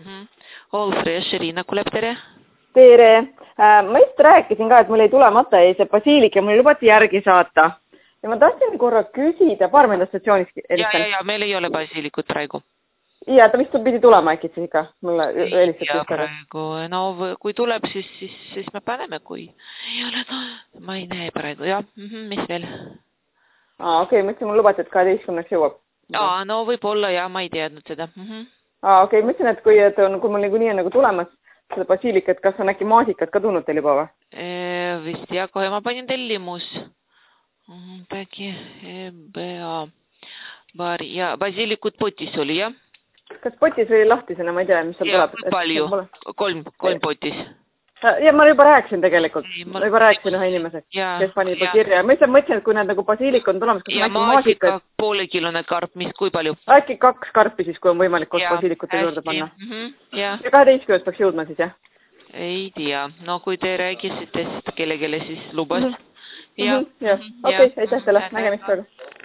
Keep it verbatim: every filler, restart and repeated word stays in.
Olfri ja Šerina kuleb tere. Tere. Ma just rääkisin ka, et mul ei tule mata ei see basiilik ja mul lubati järgi saata. Ja ma tahtsin korra küsida paar mõnda statsioonis. Ja, ja, ja, meil ei ole basiilikut praegu. Ja, ta vist pidi tulema äkki siis ikka. Mulle ja praegu, no kui tuleb, siis, siis, siis me paneme, kui ei ole, no, ma ei näe praegu, jah, mis veel? Aa, okei, okay, mõtlesin, mul lubati, et kaheteistkümneks jõuab. Aa, no võib-olla, jah, ma ei teadnud seda. Aa, okei, okay, mõtlesin, et kui, et on, kui mul niikuinii on nagu tulemas seda basiilik, et kas on äkki maasikad ka tulnud teil juba või? Vist, jah, kohe ma panin tellimus. Tägi, ja basiilikut potis oli, jah? Kas potis või lahtisena, ma ei tea, mis seal ja, tuleb. Palju, kolm, kolm potis. Ja ma juba rääkisin tegelikult. Ei, ma juba rääkisin ühe inimese, kes pani juba kirja. Ma lihtsalt mõtlesin, et kui need nagu basiilik on tulemas, kas ja on äkki maasikad? Ja poolekilone karp, mis kui palju? Äkki kaks karpi siis, kui on võimalik koos basiilikute juurde panna. Mm -hmm, ja ja kaheteistkümnes peaks jõudma siis, jah? Ei tea. No kui te räägisite, siis kelle-kelle siis lubas. Mm -hmm. Ja, mm -hmm, ja. okei, okay, aitäh teile. Nägemist praegu.